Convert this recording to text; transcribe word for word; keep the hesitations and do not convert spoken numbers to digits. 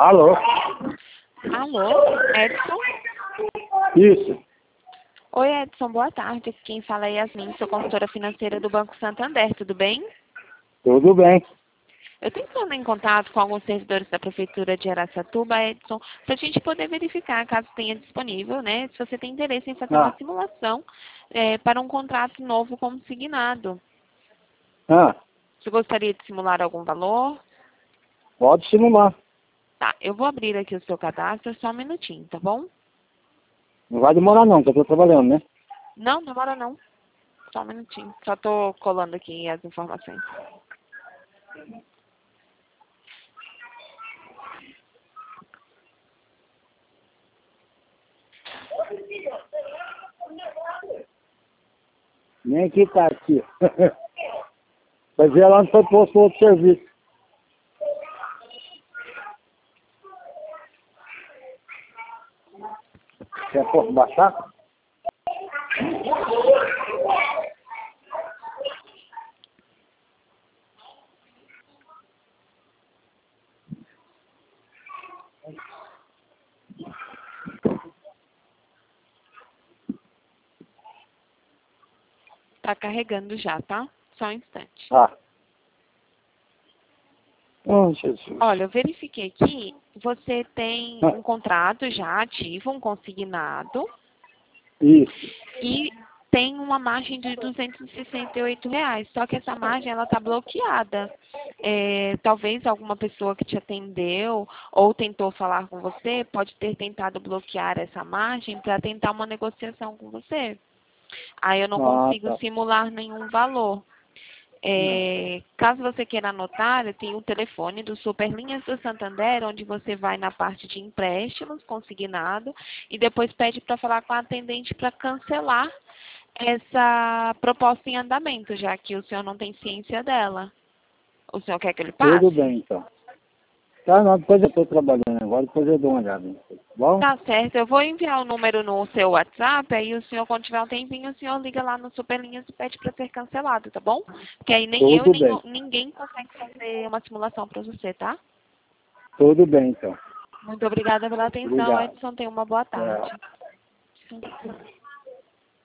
Alô? Alô, Edson? Isso. Oi, Edson, boa tarde. Aqui quem fala é Yasmin, sou consultora financeira do Banco Santander, tudo bem? Tudo bem. Eu estou entrando em contato com alguns servidores da Prefeitura de Araçatuba, Edson, para a gente poder verificar, caso tenha disponível, né, se você tem interesse em fazer uma Ah, simulação é, para um contrato novo consignado. ah, Você gostaria de simular algum valor? pode simular. Tá, eu vou abrir aqui o seu cadastro, só um minutinho, tá bom? Não vai demorar não, que eu tô trabalhando, né? Não, demora não. Só um minutinho. Só estou colando aqui as informações. Nem que tá aqui. Vai ver lá onde foi posto outro serviço. Quer posso baixar? Tá carregando já, tá? Só um instante. Ah. Oh, Jesus. Olha, eu verifiquei aqui, você tem Ah, um contrato já ativo, um consignado, isso. e tem uma margem de duzentos e sessenta e oito reais. Só que essa margem, ela tá bloqueada. É, talvez alguma pessoa que te atendeu ou tentou falar com você pode ter tentado bloquear essa margem para tentar uma negociação com você. Aí eu não Ah, consigo tá. simular nenhum valor. É, caso você queira anotar, tem o telefone do Superlinhas do Santander, onde você vai na parte de empréstimos, consignado, e depois pede para falar com a atendente para cancelar essa proposta em andamento, já que o senhor não tem ciência dela. O senhor quer que ele Tudo passe? bem, então. Tá, não, depois eu tô trabalhando agora, depois eu dou uma olhada. Tá bom? Tá certo, eu vou enviar o número no seu WhatsApp, aí o senhor, quando tiver um tempinho, o senhor liga lá no Superlinhas e pede para ser cancelado, tá bom? Porque aí nem eu e Tudo nem bem. o- ninguém consegue fazer uma simulação para você, tá? Tudo bem, então. Muito obrigada pela atenção, Obrigado. Edson. Tenha uma boa É. tarde.